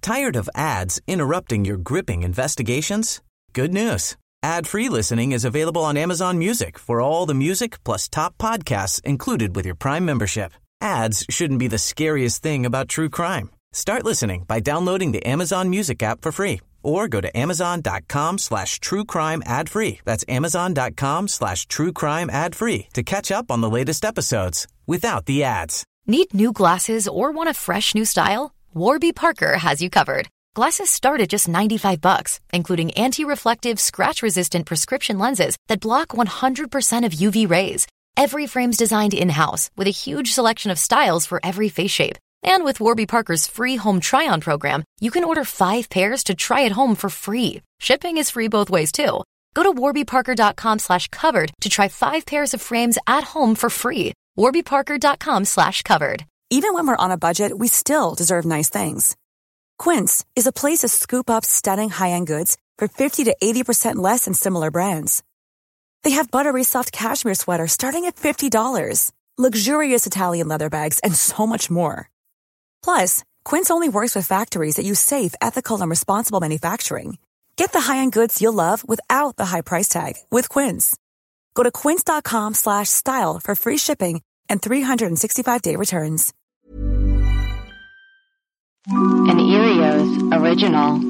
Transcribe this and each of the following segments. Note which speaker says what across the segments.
Speaker 1: Tired of ads interrupting your gripping investigations? Good news. Ad-free listening is available on Amazon Music for all the music plus top podcasts included with your Prime membership. Ads shouldn't be the scariest thing about true crime. Start listening by downloading the Amazon Music app for free or go to amazon.com/truecrime ad-free. That's amazon.com/truecrime ad-free to catch up on the latest episodes without the ads.
Speaker 2: Need new glasses or want a fresh new style? Warby Parker has you covered. Glasses start at just $95, including anti-reflective, scratch-resistant prescription lenses that block 100% of UV rays. Every frame's designed in-house with a huge selection of styles for every face shape. And with Warby Parker's free home try-on program, you can order 5 pairs to try at home for free. Shipping is free both ways, too. Go to warbyparker.com/covered to try 5 pairs of frames at home for free. warbyparker.com/covered.
Speaker 3: Even when we're on a budget, we still deserve nice things. Quince is a place to scoop up stunning high-end goods for 50 to 80% less than similar brands. They have buttery soft cashmere sweaters starting at $50, luxurious Italian leather bags, and so much more. Plus, Quince only works with factories that use safe, ethical, and responsible manufacturing. Get the high-end goods you'll love without the high price tag with Quince. Go to quince.com/style for free shipping and 365-day returns.
Speaker 4: An Erios original.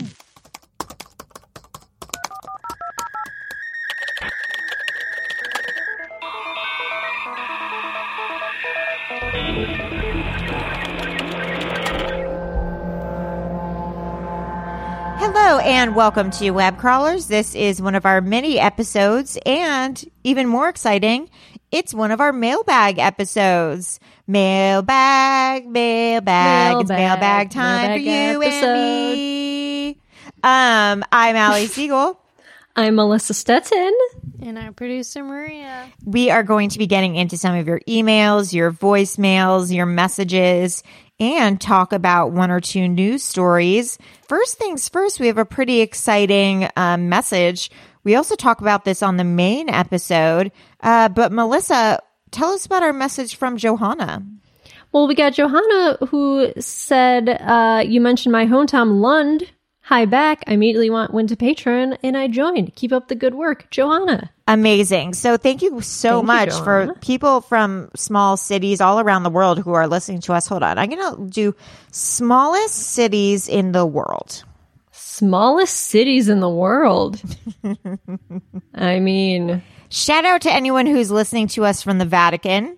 Speaker 5: Hello and welcome to Web Crawlers. This is one of our mini episodes, and even more exciting, it's one of our mailbag episodes. Mailbag time for you
Speaker 6: episode.
Speaker 5: and me. I'm Allie Siegel.
Speaker 6: I'm Melissa Stetson.
Speaker 7: And our producer, Maria.
Speaker 5: We are going to be getting into some of your emails, your voicemails, your messages, and talk about one or two news stories. First things first, we have a pretty exciting message. We also talk about this on the main episode. But Melissa, tell us about our message from Johanna.
Speaker 6: Well, we got Johanna who said, you mentioned my hometown, Lund. Hi back. I immediately went to Patreon and I joined. Keep up the good work, Johanna.
Speaker 5: Amazing. So thank you so much for people from small cities all around the world who are listening to us. Hold on. I'm going to do smallest cities in the world.
Speaker 6: Smallest cities in the world. I mean,
Speaker 5: shout out to anyone who's listening to us from the Vatican.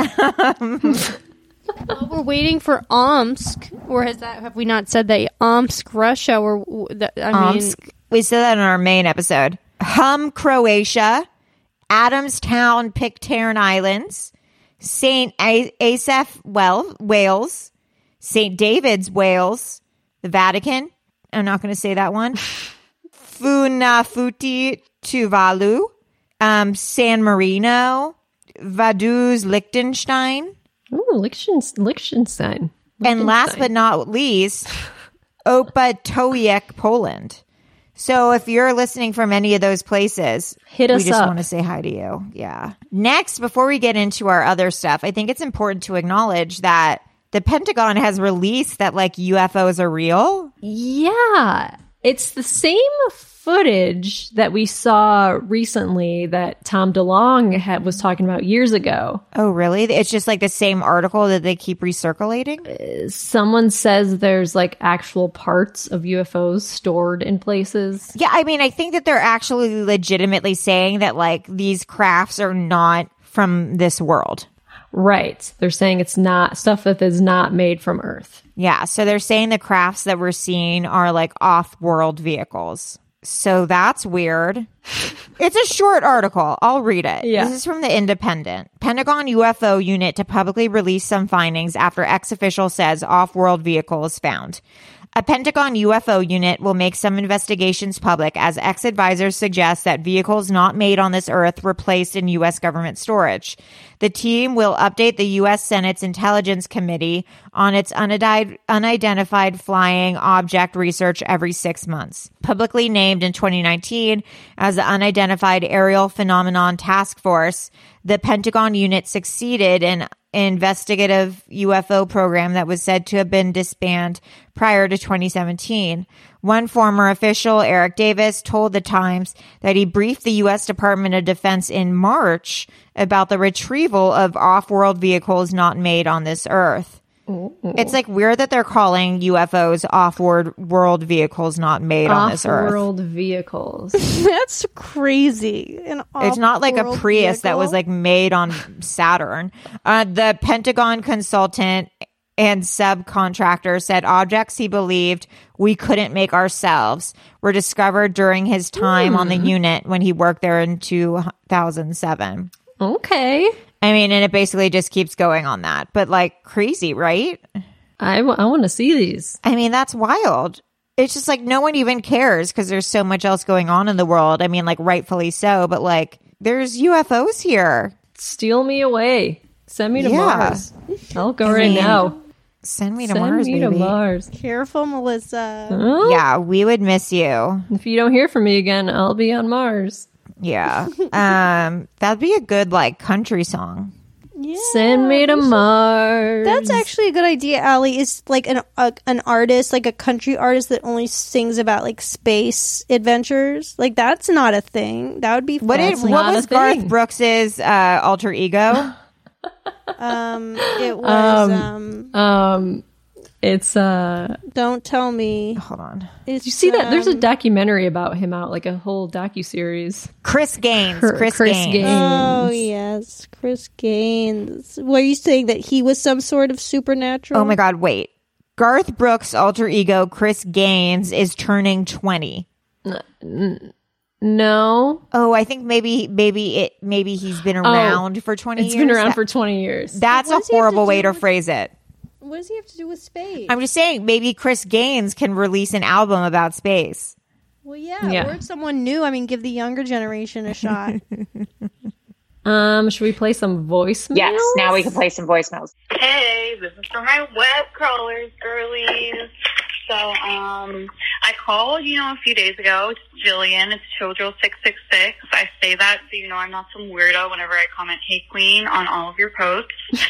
Speaker 7: Well, we're waiting for Omsk, or have we not said that? Omsk, Russia, or
Speaker 5: Omsk. We said that in our main episode. Croatia, Adamstown, Pitcairn Islands, St. Asaph, Wales, St. David's, Wales, the Vatican. I'm not going to say that one. Funafuti, Tuvalu, San Marino, Vaduz, Liechtenstein.
Speaker 6: Ooh, Liechtenstein.
Speaker 5: And last but not least, Opatowiec, Poland. So if you're listening from any of those places,
Speaker 6: hit us up.
Speaker 5: We just want to say hi to you. Yeah. Next, before we get into our other stuff, I think it's important to acknowledge that the Pentagon has released that like UFOs are real.
Speaker 6: Yeah. It's the same footage that we saw recently that Tom DeLonge was talking about years ago.
Speaker 5: Oh, really? It's just like the same article that they keep recirculating?
Speaker 6: Someone says there's like actual parts of UFOs stored in places.
Speaker 5: Yeah, I mean, I think that they're actually legitimately saying that like these crafts are not from this world.
Speaker 6: Right. They're saying it's not stuff that is not made from Earth.
Speaker 5: Yeah, so they're saying the crafts that we're seeing are like off-world vehicles. So that's weird. It's a short article. I'll read it.
Speaker 6: Yeah.
Speaker 5: This is from The Independent. Pentagon UFO unit to publicly release some findings after ex-official says off-world vehicle is found. A Pentagon UFO unit will make some investigations public as ex-advisors suggest that vehicles not made on this Earth were placed in U.S. government storage. The team will update the U.S. Senate's Intelligence Committee on its unidentified flying object research every 6 months. Publicly named in 2019 as as the Unidentified Aerial Phenomenon Task Force, the Pentagon unit succeeded in an investigative UFO program that was said to have been disbanded prior to 2017. One former official, Eric Davis, told the Times that he briefed the U.S. Department of Defense in March about the retrieval of off-world vehicles not made on this Earth. Ooh. It's like weird that they're calling UFOs off-world vehicles not made on this Earth.
Speaker 6: Off-world vehicles.
Speaker 7: That's crazy.
Speaker 5: It's not like a Prius that was like made on Saturn. The Pentagon consultant and subcontractor said objects he believed we couldn't make ourselves were discovered during his time on the unit when he worked there in 2007.
Speaker 6: Okay.
Speaker 5: I mean, and it basically just keeps going on that. But like crazy, right?
Speaker 6: I want to see these.
Speaker 5: I mean, that's wild. It's just like no one even cares because there's so much else going on in the world. I mean, like rightfully so. But like there's UFOs here.
Speaker 6: Steal me away. Send me to Mars. I'll go now.
Speaker 5: Send me to Mars, baby.
Speaker 6: Send me to Mars.
Speaker 7: Careful, Melissa.
Speaker 6: Huh?
Speaker 5: Yeah, we would miss you.
Speaker 6: If you don't hear from me again, I'll be on Mars.
Speaker 5: Yeah. That'd be a good like country song.
Speaker 7: Yeah,
Speaker 6: send me to Mars.
Speaker 7: That's actually a good idea, Allie. Is like an artist, like a country artist that only sings about like space adventures. Like that's not a thing. That would be
Speaker 5: what was Garth Brooks's alter ego?
Speaker 7: It was
Speaker 6: it's
Speaker 7: Don't Tell Me.
Speaker 5: Hold on.
Speaker 6: Did you see that? There's a documentary about him out, like a whole docuseries.
Speaker 5: Chris Gaines. Chris Gaines.
Speaker 7: Oh yes, Chris Gaines. Were you saying that he was some sort of supernatural?
Speaker 5: Oh my God! Wait, Garth Brooks' alter ego Chris Gaines is turning 20.
Speaker 6: No.
Speaker 5: Oh, I think maybe he's been around for 20 years.
Speaker 6: It's been around for 20 years.
Speaker 5: That's a horrible way to phrase it.
Speaker 7: What does he have to do with space?
Speaker 5: I'm just saying, maybe Chris Gaines can release an album about space.
Speaker 7: Well, yeah. Or someone new. I mean, give the younger generation a shot.
Speaker 6: Should we play some voicemails?
Speaker 8: Yes, now we can play some voicemails.
Speaker 9: Hey, this is for my web crawlers, girlies. So, I called, a few days ago. It's Jillian. It's Chojo666. I say that so you know I'm not some weirdo whenever I comment "Hey Queen" on all of your posts.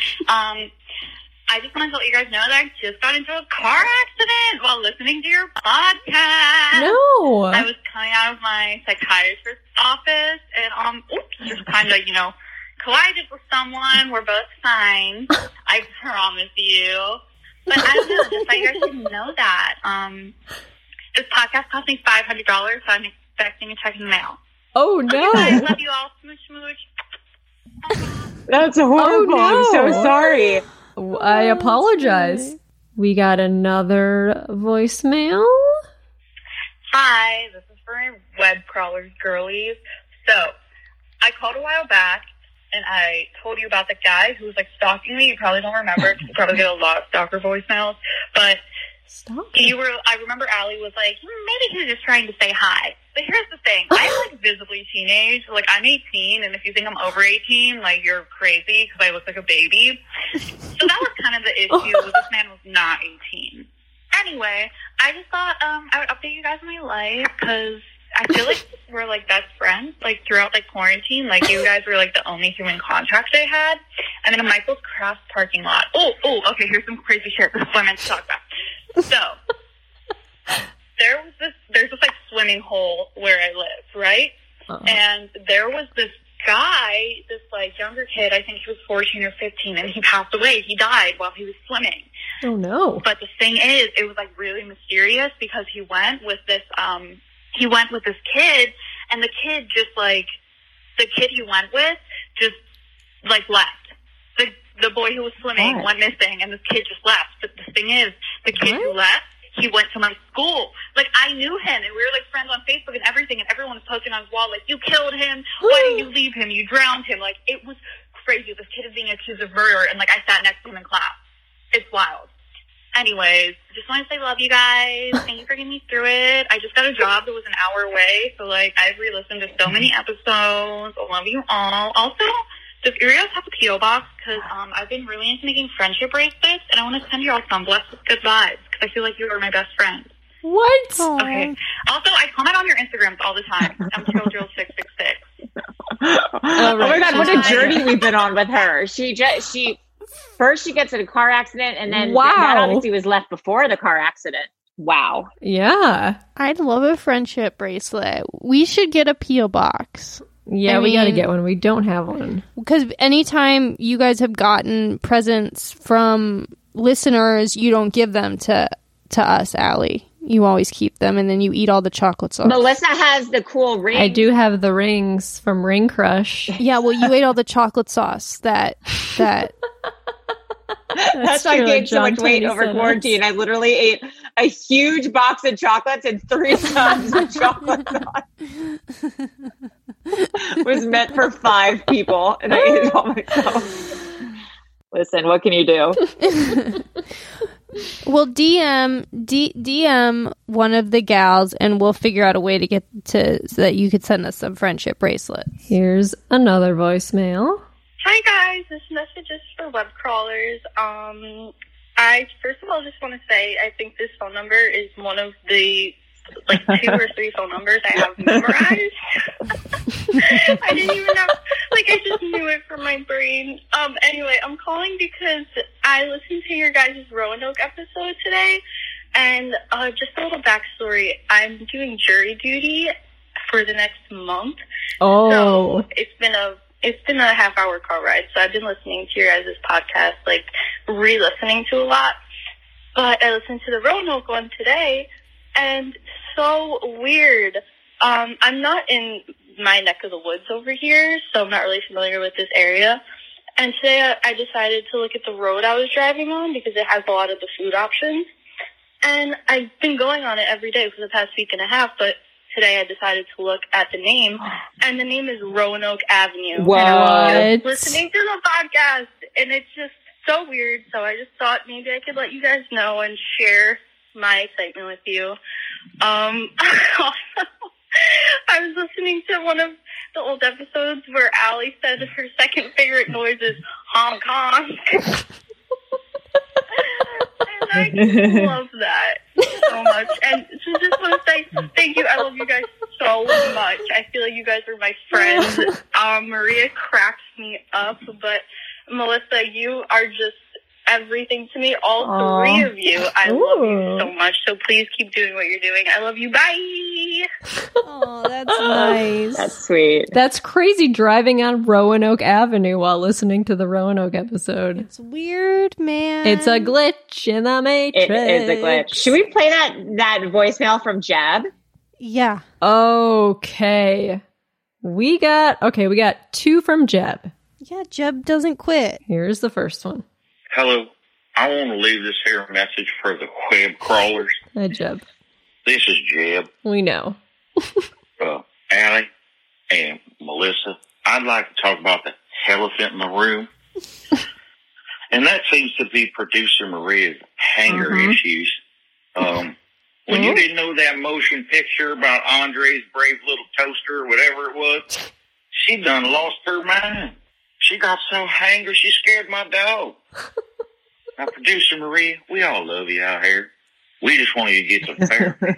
Speaker 9: I just want to let you guys know that I just got into a car accident while listening to your podcast.
Speaker 6: No.
Speaker 9: I was coming out of my psychiatrist's office and, just kind of, collided with someone. We're both fine. I promise you. But I don't know. Just thought you guys didn't know that. This podcast cost me $500, so I'm expecting a check in the mail.
Speaker 6: Oh, no.
Speaker 9: Okay, bye. Love you all. Smooch, smooch.
Speaker 8: That's horrible. I'm so sorry.
Speaker 6: I apologize. We got another voicemail.
Speaker 9: Hi, this is for my web crawlers, girlies. So, I called a while back, and I told you about the guy who was, stalking me. You probably don't remember, because you probably get a lot of stalker voicemails. But I remember Allie was like, maybe he was just trying to say hi. But here's the thing. I'm, visibly teenage. I'm 18, and if you think I'm over 18, you're crazy, because I look like a baby. So that was kind of the issue. This man was not 18. Anyway, I just thought I would update you guys on my life, because I feel like we're, best friends, throughout, quarantine. You guys were, the only human contact I had. And then a Michael's Crafts parking lot. Okay, here's some crazy shit. This is what I meant to talk about. So, there's this swimming hole where I live, right? Uh-huh. And there was this guy, this younger kid, I think he was 14 or 15, and he passed away. He died while he was swimming.
Speaker 6: Oh no.
Speaker 9: But the thing is, it was really mysterious because he went with this kid, and the kid just the kid he went with just left. The boy who was swimming went missing, and this kid just left. But the thing is, the kid who left, he went to my school. I knew him, and we were, friends on Facebook and everything, and everyone was posting on his wall, you killed him, why did you leave him, you drowned him. It was crazy. This kid is being accused of murder, and, I sat next to him in class. It's wild. Anyways, just want to say love you guys. Thank you for getting me through it. I just got a job that was an hour away, so, I've re-listened to so many episodes. I love you all. Also, does Urios have a P.O. box? Because I've been really into making friendship bracelets, and I want to send you all some blessed with good vibes, because I feel like you are my best friend.
Speaker 6: What?
Speaker 9: Okay. Also, I comment on your Instagrams all the time. I'm Childrill666.
Speaker 8: Oh my God, what a journey we've been on with her. She first she gets in a car accident, and then that obviously was left before the car accident. Wow.
Speaker 6: Yeah.
Speaker 7: I'd love a friendship bracelet. We should get a P.O. box.
Speaker 6: Yeah, we gotta get one. We don't have one.
Speaker 7: Because anytime you guys have gotten presents from listeners, you don't give them to us, Allie. You always keep them, and then you eat all the chocolate sauce.
Speaker 8: Melissa has the cool ring.
Speaker 6: I do have the rings from Ring Crush.
Speaker 7: Yeah, well, you ate all the chocolate sauce that
Speaker 8: That's why I gained so much weight over quarantine. I literally ate a huge box of chocolates and 3 tubs of chocolate sauce. It was meant for 5 people, and I ate it all myself. Listen, what can you do?
Speaker 7: Well, DM one of the gals, and we'll figure out a way to get so that you could send us some friendship bracelets.
Speaker 6: Here's another voicemail.
Speaker 9: Hi guys, this message is for web crawlers. I first of all just want to say I think this phone number is one of the 2 or 3 phone numbers I have memorized. I didn't even know, I just knew it from my brain. Anyway, I'm calling because I listened to your guys' Roanoke episode today, and just a little backstory. I'm doing jury duty for the next month.
Speaker 6: Oh.
Speaker 9: So it's been a half-hour car ride, so I've been listening to your guys' podcast, re-listening to a lot. But I listened to the Roanoke one today, and so weird. I'm not in my neck of the woods over here, so I'm not really familiar with this area. And today I decided to look at the road I was driving on because it has a lot of the food options. And I've been going on it every day for the past week and a half, but today I decided to look at the name, and the name is Roanoke Avenue.
Speaker 8: What?
Speaker 9: And I was just listening to the podcast, and it's just so weird, so I just thought maybe I could let you guys know and share my excitement with you. Also, I was listening to one of the old episodes where Allie said her second favorite noise is Hong Kong. And I just love that so much. And so just want to say thank you. I love you guys so much. I feel like you guys are my friends. Maria cracks me up, but Melissa, you are just everything to me. All 3 of you. I love you so much. So please keep doing what you're doing. I love you. Bye.
Speaker 7: Oh, that's nice.
Speaker 8: That's sweet.
Speaker 6: That's crazy, driving on Roanoke Avenue while listening to the Roanoke episode.
Speaker 7: It's weird, man.
Speaker 6: It's a glitch in the Matrix.
Speaker 8: It is a glitch. Should we play that voicemail from Jeb?
Speaker 7: Yeah.
Speaker 6: Okay. We got 2 from Jeb.
Speaker 7: Yeah, Jeb doesn't quit.
Speaker 6: Here's the first one.
Speaker 10: Hello. I want to leave this here message for the web crawlers.
Speaker 6: Hi, Jeb.
Speaker 10: This is Jeb.
Speaker 6: We know.
Speaker 10: Allie and Melissa, I'd like to talk about the elephant in the room. And that seems to be producer Maria's hanger issues. When you didn't know that motion picture about Andre's brave little toaster or whatever it was, she done lost her mind. She got so hangry she scared my dog. Now, producer Maria, we all love you out here. We just want you to get some therapy.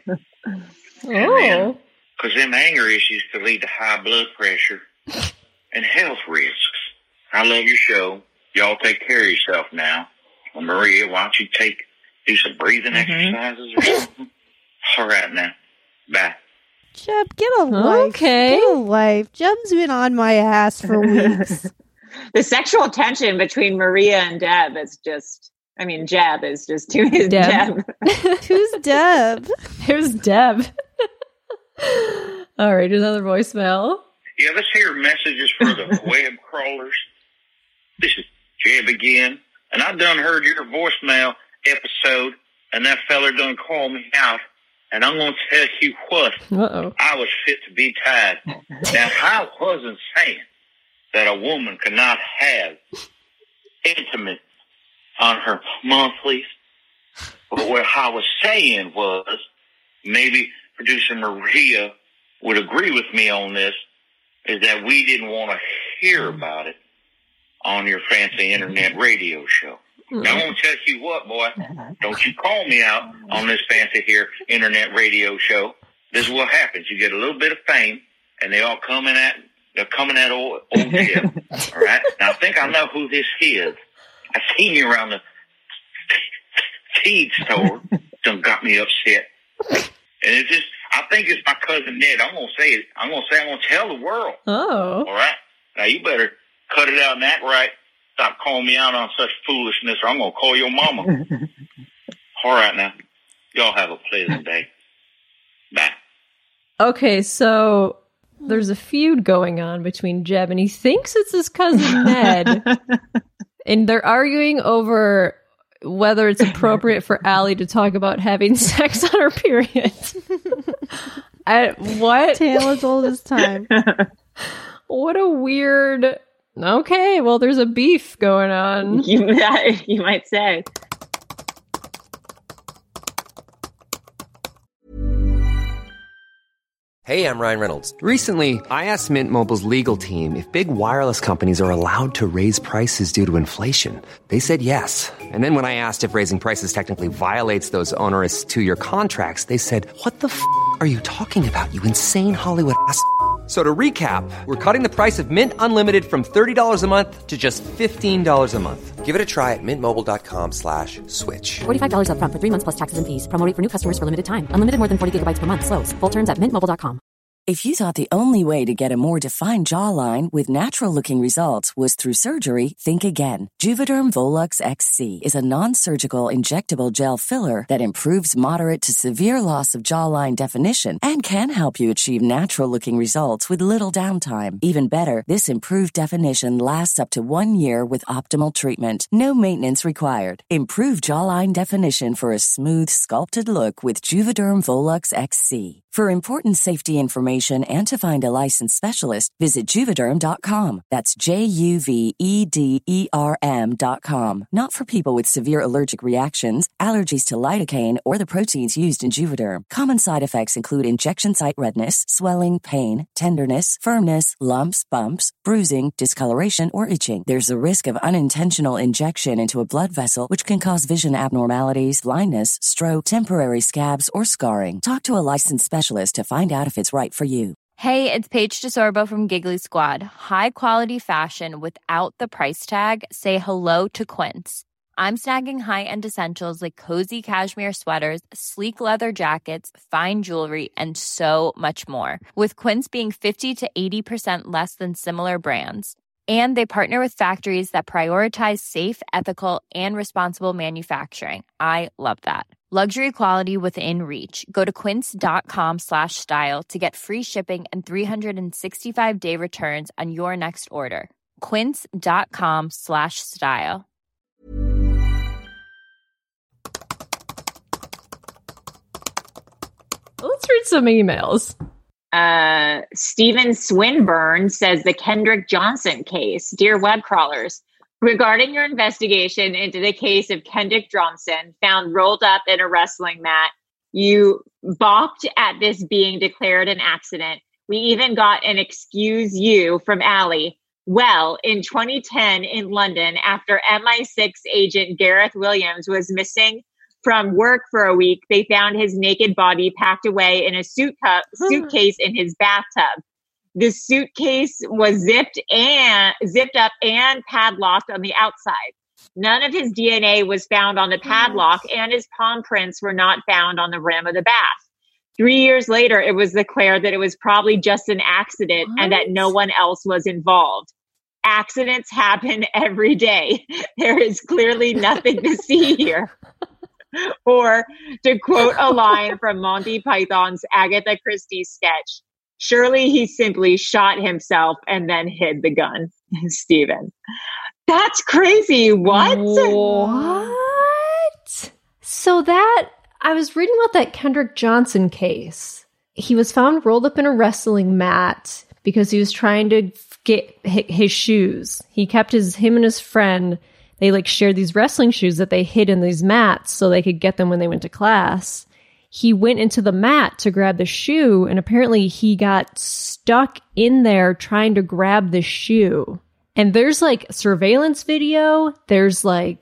Speaker 10: Because them anger issues could lead to high blood pressure and health risks. I love your show. Y'all take care of yourself now. Well, Maria, why don't you do some breathing exercises or something? All right now. Bye.
Speaker 7: Jeb, get a life.
Speaker 6: Okay.
Speaker 7: Get a life. Jeb's been on my ass for weeks.
Speaker 8: The sexual tension between Maria and Jeb is just too much.
Speaker 6: Deb.
Speaker 7: Who's Deb?
Speaker 6: Here's Deb. All right, here's another voicemail.
Speaker 10: Yeah, this here message is for the web crawlers. This is Jeb again, and I done heard your voicemail episode, and that feller done called me out, and I'm going to tell you what, I was fit to be tied. Now, I wasn't saying that a woman could not have intimate on her monthlies, but what I was saying was maybe producer Maria would agree with me on this, is that we didn't want to hear about it on your fancy internet radio show. Now, I'm going to tell you what, boy. Don't you call me out on this fancy here internet radio show. This is what happens. You get a little bit of fame, and they're coming at old Jim. All right? Now, I think I know who this is. I seen you around the feed store. Done got me upset. And it just, I think it's my cousin Ned. I'm going to say it. I'm going to tell the world.
Speaker 6: Oh.
Speaker 10: All right? Now, you better cut it out and act right. Stop calling me out on such foolishness, or I'm going to call your mama. All right, now. Y'all have a pleasant day. Bye.
Speaker 6: Okay, so there's a feud going on between Jeb, and he thinks it's his cousin Ned. And they're arguing over whether it's appropriate for Allie to talk about having sex on her period. What?
Speaker 7: Tale as old as time.
Speaker 6: What a weird... Okay, well, there's a beef going on.
Speaker 8: You might say.
Speaker 11: Hey, I'm Ryan Reynolds. Recently, I asked Mint Mobile's legal team if big wireless companies are allowed to raise prices due to inflation. They said yes. And then when I asked if raising prices technically violates those onerous two-year contracts, they said, "What the f*** are you talking about, you insane Hollywood ass?" So to recap, we're cutting the price of Mint Unlimited from $30 a month to just $15 a month. Give it a try at mintmobile.com/switch.
Speaker 12: $45 up front for 3 months plus taxes and fees. Promo rate for new customers for limited time. Unlimited more than 40 gigabytes per month. Slows full terms at mintmobile.com.
Speaker 13: If you thought the only way to get a more defined jawline with natural-looking results was through surgery, think again. Juvederm Volux XC is a non-surgical injectable gel filler that improves moderate to severe loss of jawline definition and can help you achieve natural-looking results with little downtime. Even better, this improved definition lasts up to 1 year with optimal treatment. No maintenance required. Improve jawline definition for a smooth, sculpted look with Juvederm Volux XC. For important safety information and to find a licensed specialist, visit Juvederm.com. That's Juvederm.com. Not for people with severe allergic reactions, allergies to lidocaine, or the proteins used in Juvederm. Common side effects include injection site redness, swelling, pain, tenderness, firmness, lumps, bumps, bruising, discoloration, or itching. There's a risk of unintentional injection into a blood vessel, which can cause vision abnormalities, blindness, stroke, temporary scabs, or scarring. Talk to a licensed specialist to find out if it's right for you.
Speaker 14: Hey, it's Paige DeSorbo from Giggly Squad. High quality fashion without the price tag. Say hello to Quince. I'm snagging high-end essentials like cozy cashmere sweaters, sleek leather jackets, fine jewelry, and so much more. With Quince being 50 to 80% less than similar brands. And they partner with factories that prioritize safe, ethical, and responsible manufacturing. I love that. Luxury quality within reach. Go to quince.com/style to get free shipping and 365-day returns on your next order. Quince.com/style.
Speaker 6: Let's read some emails.
Speaker 8: Stephen Swinburne says the Kendrick Johnson case. Dear web crawlers, regarding your investigation into the case of Kendrick Johnson found rolled up in a wrestling mat, you balked at this being declared an accident. We even got an excuse you from Allie. Well, in 2010 in London, after MI6 agent Gareth Williams was missing from work for a week, they found his naked body packed away in a suitcase in his bathtub. The suitcase was zipped up and padlocked on the outside. None of his DNA was found on the padlock, and his palm prints were not found on the rim of the bath. 3 years later, it was declared that it was probably just an accident and that no one else was involved. Accidents happen every day. There is clearly nothing to see here. Or, to quote a line from Monty Python's Agatha Christie sketch, surely he simply shot himself and then hid the gun. Stephen. That's crazy. What?
Speaker 6: So I was reading about that Kendrick Johnson case. He was found rolled up in a wrestling mat because he was trying to get his shoes. He kept him and his friend, they shared these wrestling shoes that they hid in these mats so they could get them when they went to class. He went into the mat to grab the shoe, and apparently he got stuck in there trying to grab the shoe. And there's like surveillance video. There's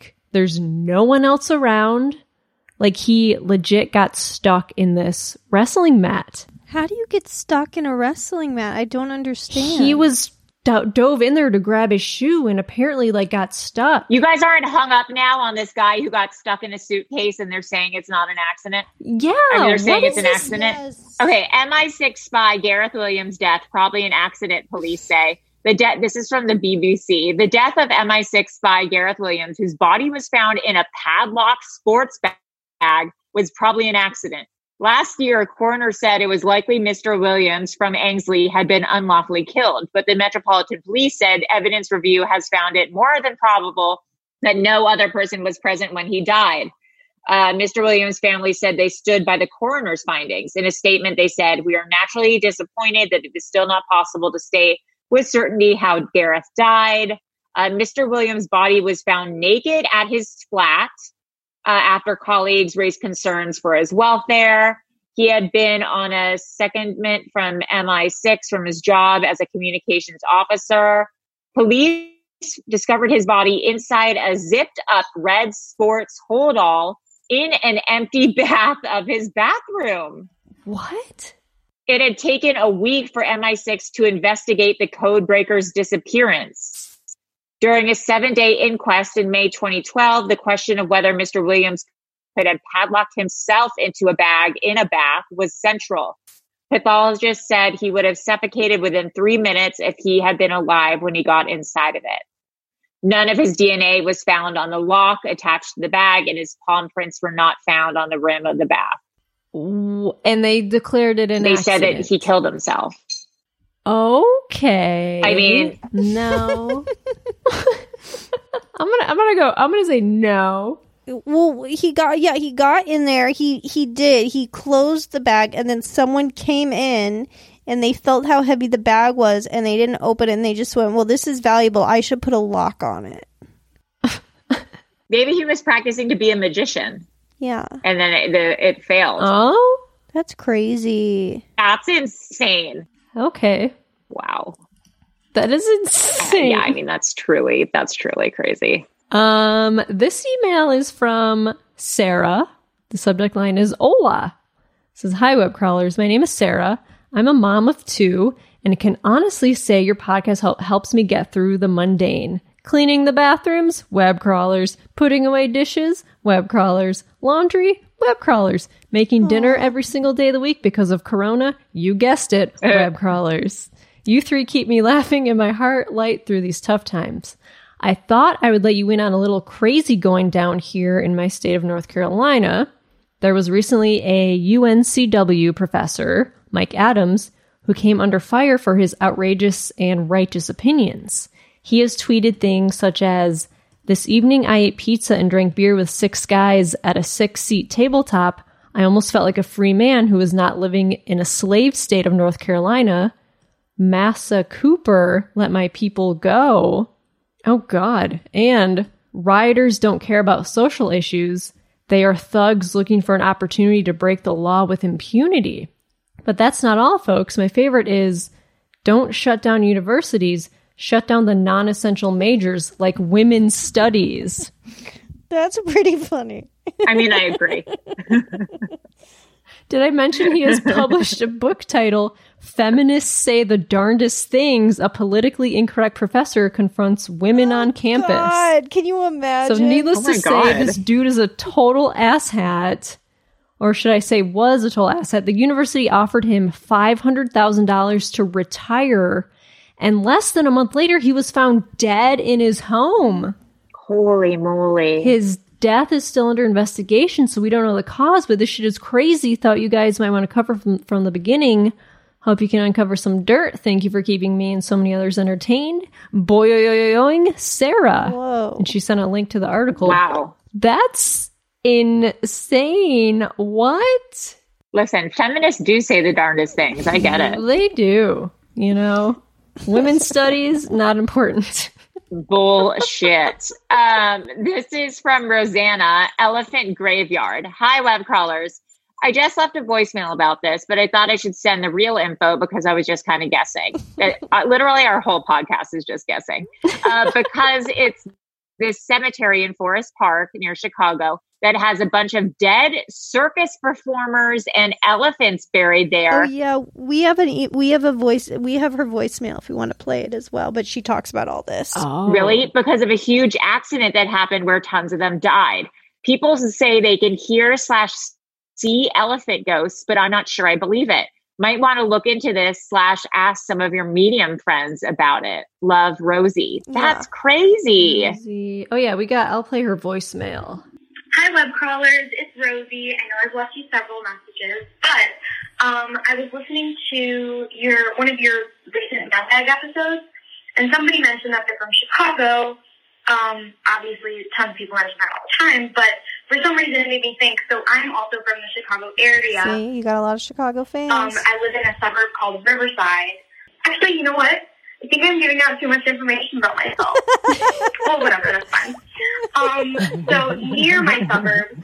Speaker 6: no one else around. Like he legit got stuck in this wrestling mat.
Speaker 7: How do you get stuck in a wrestling mat? I don't understand.
Speaker 6: He was dove in there to grab his shoe and apparently like got stuck.
Speaker 8: You guys aren't hung up now on this guy who got stuck in a suitcase and they're saying it's not an accident?
Speaker 6: Yeah.
Speaker 8: I mean, they're saying it's an
Speaker 6: this?
Speaker 8: accident.
Speaker 7: Yes.
Speaker 8: Okay, MI6 spy Gareth Williams' death, probably an accident, police say. This is from the BBC. The death of MI6 spy Gareth Williams, whose body was found in a padlocked sports bag, was probably an accident. Last year, a coroner said it was likely Mr. Williams from Ainsley had been unlawfully killed, but the Metropolitan Police said evidence review has found it more than probable that no other person was present when he died. Mr. Williams' family said they stood by the coroner's findings. In a statement, they said, "We are naturally disappointed that it is still not possible to state with certainty how Gareth died." Mr. Williams' body was found naked at his flat after colleagues raised concerns for his welfare. He had been on a secondment from MI6 from his job as a communications officer. Police discovered his body inside a zipped up red sports holdall in an empty bath of his bathroom.
Speaker 6: What?
Speaker 8: It had taken a week for MI6 to investigate the code breaker's disappearance. During a 7-day inquest in May 2012, the question of whether Mr. Williams could have padlocked himself into a bag in a bath was central. Pathologists said he would have suffocated within 3 minutes if he had been alive when he got inside of it. None of his DNA was found on the lock attached to the bag, and his palm prints were not found on the rim of the bath.
Speaker 6: And they declared it an accident.
Speaker 8: They said that he killed himself.
Speaker 6: Okay.
Speaker 8: I mean,
Speaker 6: no. I'm gonna say no.
Speaker 7: Well, he got in there. He did. He closed the bag, and then someone came in and they felt how heavy the bag was, and they didn't open it, and they just went, "Well, this is valuable. I should put a lock on it."
Speaker 8: Maybe he was practicing to be a magician.
Speaker 7: Yeah.
Speaker 8: And then it failed.
Speaker 6: Oh?
Speaker 7: That's crazy.
Speaker 8: That's insane.
Speaker 6: Okay.
Speaker 8: Wow.
Speaker 6: That is insane.
Speaker 8: Yeah, I mean, that's truly crazy.
Speaker 6: This email is from Sarah. The subject line is Hola. It says, "Hi, web crawlers. My name is Sarah. I'm a mom of 2 and can honestly say your podcast helps me get through the mundane. Cleaning the bathrooms, web crawlers. Putting away dishes, web crawlers. Laundry, web crawlers. Making dinner every single day of the week because of Corona, you guessed it, web crawlers. You 3 keep me laughing and my heart light through these tough times. I thought I would let you in on a little crazy going down here in my state of North Carolina. There was recently a UNCW professor, Mike Adams, who came under fire for his outrageous and righteous opinions. He has tweeted things such as, "This evening I ate pizza and drank beer with 6 guys at a 6-seat tabletop. I almost felt like a free man who was not living in a slave state of North Carolina. Massa Cooper, let my people go." Oh God. And rioters don't care about social issues. They are thugs looking for an opportunity to break the law with impunity. But that's not all, folks. My favorite is, don't shut down universities. Shut down the non-essential majors like women's studies.
Speaker 7: That's pretty funny.
Speaker 8: I mean, I agree.
Speaker 6: Did I mention he has published a book titled Feminists Say the Darndest Things? A politically incorrect professor confronts women on campus.
Speaker 7: God, can you imagine?
Speaker 6: So needless to say, this dude is a total asshat. Or should I say was a total asshat. The university offered him $500,000 to retire. And less than a month later, he was found dead in his home.
Speaker 8: Holy moly.
Speaker 6: His death is still under investigation, so we don't know the cause, but this shit is crazy. Thought you guys might want to cover from the beginning. Hope you can uncover some dirt. Thank you for keeping me and so many others entertained. Boyoyoyoing, Sarah.
Speaker 7: Whoa.
Speaker 6: And she sent a link to the article.
Speaker 8: Wow.
Speaker 6: That's insane. What?
Speaker 8: Listen, feminists do say the darndest things. I get it.
Speaker 6: They do. You know, women's studies, not important.
Speaker 8: Bullshit. This is from Rosanna, Elephant Graveyard. Hi, web crawlers. I just left a voicemail about this, but I thought I should send the real info because I was just kind of guessing. Literally, our whole podcast is just guessing. Because it's this cemetery in Forest Park near Chicago that has a bunch of dead circus performers and elephants buried there.
Speaker 7: Oh yeah, we have her voicemail if we want to play it as well, but she talks about all this.
Speaker 8: Oh. Really? Because of a huge accident that happened where tons of them died. People say they can hear / see elephant ghosts, but I'm not sure I believe it. Might want to look into this / ask some of your medium friends about it. Love, Rosie. That's crazy.
Speaker 6: Rosie. Oh yeah, I'll play her voicemail.
Speaker 9: Hi, web crawlers. It's Rosie. I know I've left you several messages, but I was listening to one of your recent mailbag episodes, and somebody mentioned that they're from Chicago. Obviously, tons of people mention that all the time, but for some reason it made me think, so I'm also from the Chicago area.
Speaker 7: See, you got a lot of Chicago fans.
Speaker 9: I live in a suburb called Riverside. Actually, you know what? I think I'm giving out too much information about myself. Well, whatever, that's fine. So near my suburb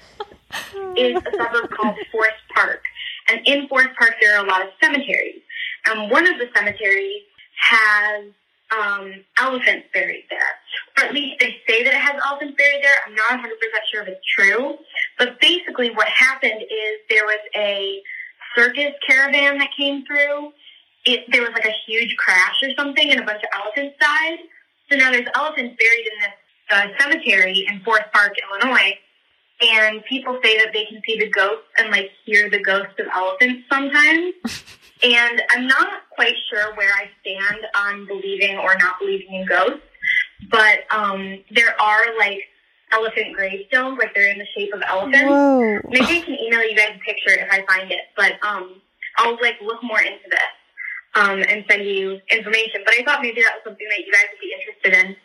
Speaker 9: is a suburb called Forest Park. And in Forest Park, there are a lot of cemeteries. And one of the cemeteries has elephants buried there. Or at least they say that it has elephants buried there. I'm not 100% sure if it's true. But basically what happened is there was a circus caravan that came through. There was like a huge crash or something and a bunch of elephants died. So now there's elephants buried in this cemetery in Forest Park, Illinois. And people say that they can see the ghosts and like hear the ghosts of elephants sometimes. And I'm not quite sure where I stand on believing or not believing in ghosts, but there are like elephant gravestones, like they're in the shape of elephants.
Speaker 7: Whoa.
Speaker 9: Maybe I can email you guys a picture if I find it, but I'll like look more into this and send you information. But I thought maybe that was something that you guys would be interested in.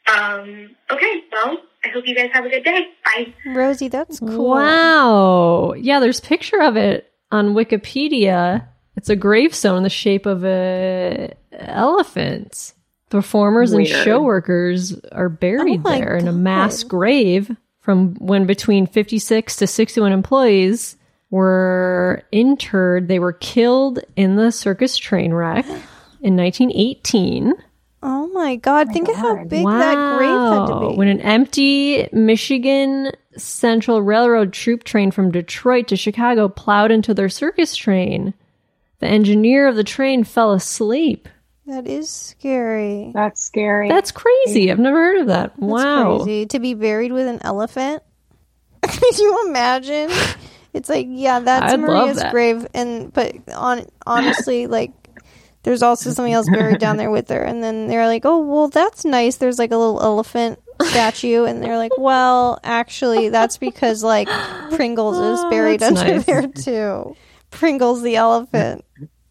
Speaker 9: Okay, well, I hope you guys have a good day. Bye.
Speaker 7: Rosie, that's cool.
Speaker 6: Wow. Yeah, there's a picture of it on Wikipedia. It's a gravestone in the shape of a elephant. Performers and show workers are buried there in a mass grave from when between 56 to 61 employees were interred. They were killed in the circus train wreck in 1918.
Speaker 7: Oh my God. Think of how big that grave had to be.
Speaker 6: When an empty Michigan Central Railroad troop train from Detroit to Chicago plowed into their circus train, the engineer of the train fell asleep.
Speaker 7: That is scary.
Speaker 8: That's scary.
Speaker 6: That's crazy. I've never heard of that.
Speaker 7: That's
Speaker 6: Wow.
Speaker 7: crazy. To be buried with an elephant? Could you imagine? It's like, yeah, that's
Speaker 6: I'd love
Speaker 7: Maria's
Speaker 6: that.
Speaker 7: grave. But honestly, like, there's also something else buried down there with her. And then they're like, oh, well, that's nice. There's like a little elephant statue. And they're like, well, actually, that's because like Pringles is buried under there too. Pringles the elephant.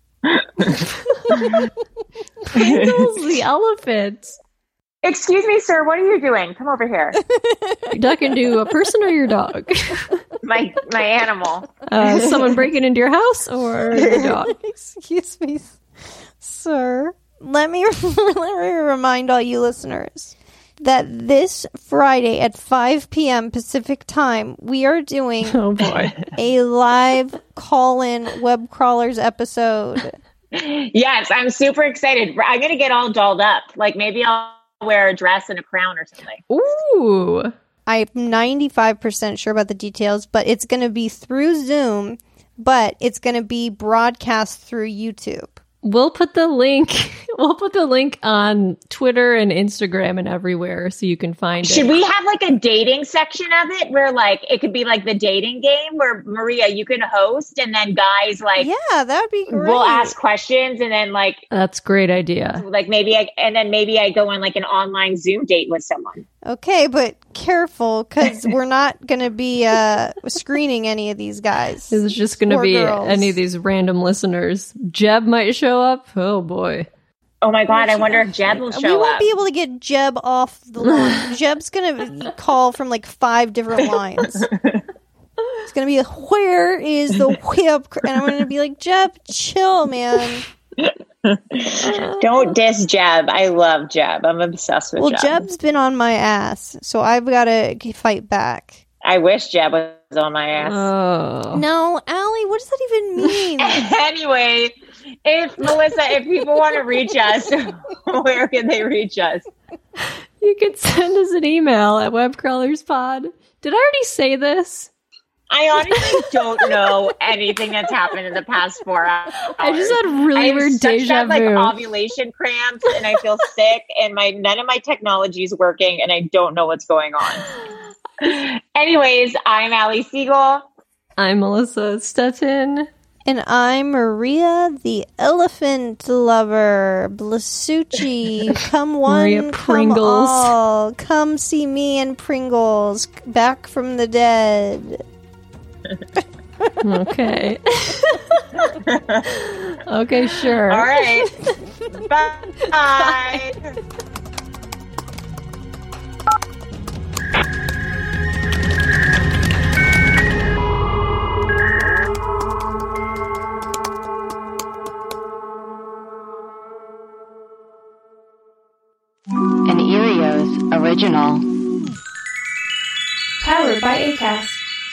Speaker 6: Pringles the elephant.
Speaker 8: Excuse me, sir. What are you doing? Come over here.
Speaker 6: You ducking to a person or your dog?
Speaker 8: My animal.
Speaker 6: Someone breaking into your house or your dog?
Speaker 7: Excuse me, sir. Let me remind all you listeners that this Friday at 5 p.m. Pacific time, we are doing a live call-in Web Crawlers episode.
Speaker 8: Yes, I'm super excited. I'm going to get all dolled up. Like maybe I'll wear a dress and a crown or something.
Speaker 6: Ooh.
Speaker 7: I'm 95% sure about the details, but it's going to be through Zoom, but it's going to be broadcast through YouTube.
Speaker 6: We'll put the link on Twitter and Instagram and everywhere so you can find it.
Speaker 8: Should we have like a dating section of it where like it could be like the dating game where Maria, you can host and then guys like
Speaker 7: that'd be great.
Speaker 8: We'll ask questions and then like
Speaker 6: that's a great idea.
Speaker 8: Like maybe I go on like an online Zoom date with someone.
Speaker 7: Okay, but careful because we're not going to be screening any of these guys.
Speaker 6: This is just going to be any of these random listeners. Jeb might show up. Oh boy.
Speaker 8: Oh my God, I wonder if Jeb will show up.
Speaker 7: We won't be able to get Jeb off the line. Jeb's going to call from like 5 different lines. It's going to be, where is the whip? And I'm going to be like, Jeb, chill, man.
Speaker 8: Don't diss Jeb. I love Jeb. I'm obsessed with Jeb.
Speaker 7: Well, Jeb's been on my ass, so I've got to fight back.
Speaker 8: I wish Jeb was on my ass.
Speaker 6: Oh.
Speaker 7: No, Allie, what does that even mean?
Speaker 8: Anyway, if people want to reach us, where can they reach us?
Speaker 6: You can send us an email at webcrawlerspod. Did I already say this?
Speaker 8: I honestly don't know anything that's happened in the past 4 hours.
Speaker 6: I just had really weird deja vu.
Speaker 8: Ovulation cramps, and I feel sick, and none of my technology is working, and I don't know what's going on. Anyways, I'm Allie Siegel.
Speaker 6: I'm Melissa Stettin.
Speaker 7: And I'm Maria the Elephant Lover. Blasucci, come one,
Speaker 6: Maria Pringles.
Speaker 7: come all. Come see me and Pringles, back from the dead.
Speaker 6: Okay. Okay, sure.
Speaker 8: All right. Bye.
Speaker 4: An Erios original.
Speaker 6: Powered by Acast.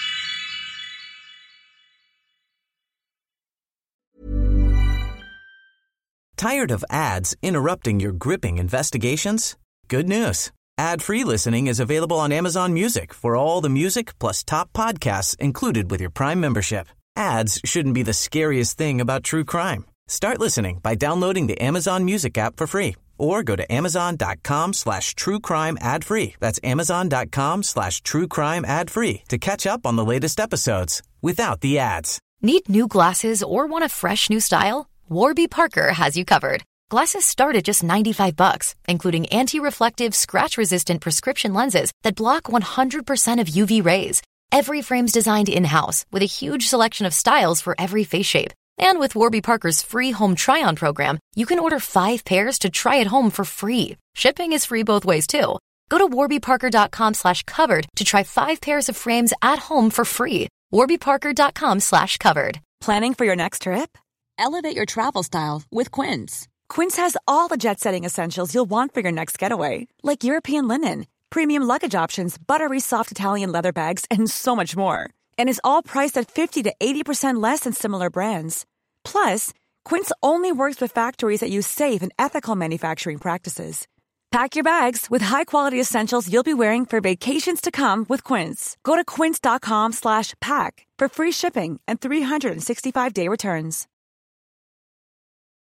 Speaker 1: Tired of ads interrupting your gripping investigations? Good news. Ad-free listening is available on Amazon Music for all the music plus top podcasts included with your Prime membership. Ads shouldn't be the scariest thing about true crime. Start listening by downloading the Amazon Music app for free or go to amazon.com/truecrime ad-free. That's amazon.com/truecrime ad-free to catch up on the latest episodes without the ads.
Speaker 2: Need new glasses or want a fresh new style? Warby Parker has you covered. Glasses start at just $95, including anti-reflective, scratch-resistant prescription lenses that block 100% of UV rays. Every frame's designed in-house with a huge selection of styles for every face shape. And with Warby Parker's free home try-on program, you can order 5 pairs to try at home for free. Shipping is free both ways, too. Go to warbyparker.com/covered to try 5 pairs of frames at home for free. warbyparker.com/covered.
Speaker 15: Planning for your next trip? Elevate your travel style with Quince. Quince has all the jet-setting essentials you'll want for your next getaway, like European linen, premium luggage options, buttery soft Italian leather bags, and so much more. And is all priced at 50 to 80% less than similar brands. Plus, Quince only works with factories that use safe and ethical manufacturing practices. Pack your bags with high-quality essentials you'll be wearing for vacations to come with Quince. Go to quince.com/pack for free shipping and 365-day returns.